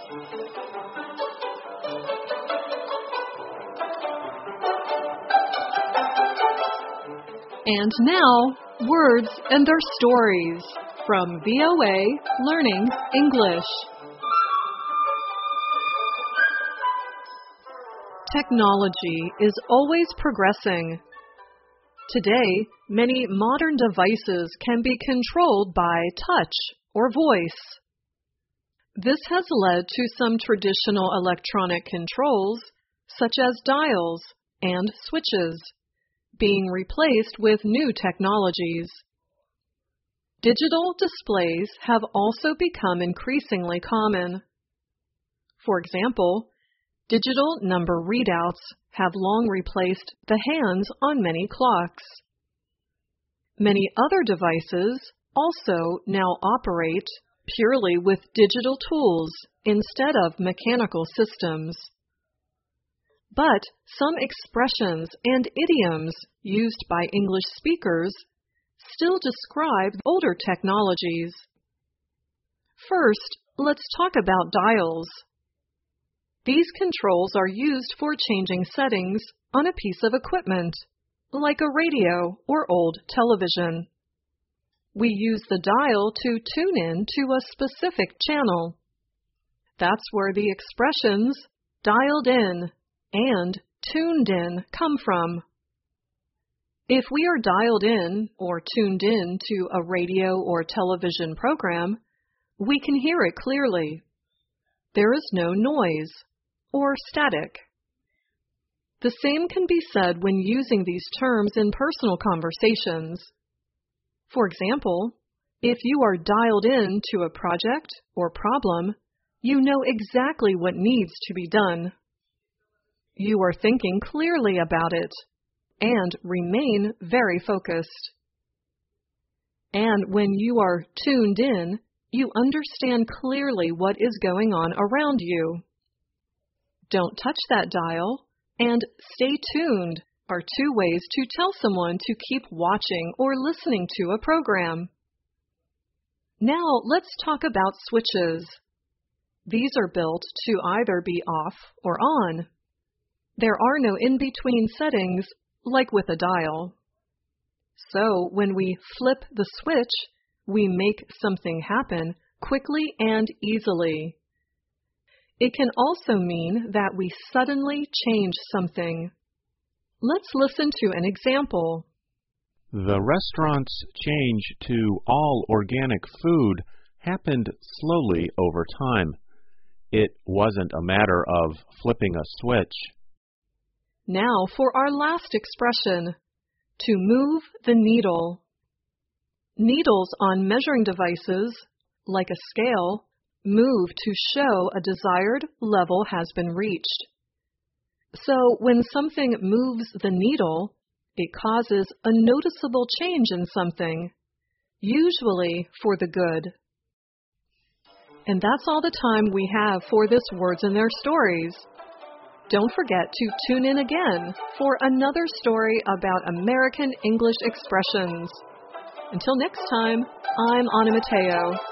And now, words and their stories from VOA Learning English. Technology is always progressing. Today, many modern devices can be controlled by touch or voice. This has led to some traditional electronic controls, such as dials and switches, being replaced with new technologies. Digital displays have also become increasingly common. For example, digital number readouts have long replaced the hands on many clocks. Many other devices also now operate purely with digital tools instead of mechanical systems. But some expressions and idioms used by English speakers still describe older technologies. First, let's talk about dials. These controls are used for changing settings on a piece of equipment, like a radio or old television. We use the dial to tune in to a specific channel. That's where the expressions dialed in and tuned in come from. If we are dialed in or tuned in to a radio or television program, we can hear it clearly. There is no noise or static. The same can be said when using these terms in personal conversations. For example, if you are dialed in to a project or problem, you know exactly what needs to be done. You are thinking clearly about it and remain very focused. And when you are tuned in, you understand clearly what is going on around you. Don't touch that dial and stay tuned are two ways to tell someone to keep watching or listening to a program. Now let's talk about switches. These are built to either be off or on. There are no in-between settings like with a dial. So when we flip the switch, we make something happen quickly and easily. It can also mean that we suddenly change something. Let's listen to an example. The restaurant's change to all organic food happened slowly over time. It wasn't a matter of flipping a switch. Now for our last expression, to move the needle. Needles on measuring devices, like a scale, move to show a desired level has been reached. So when something moves the needle, it causes a noticeable change in something, usually for the good. And that's all the time we have for this Words and Their Stories. Don't forget to tune in again for another story about American English expressions. Until next time, I'm Anna Mateo.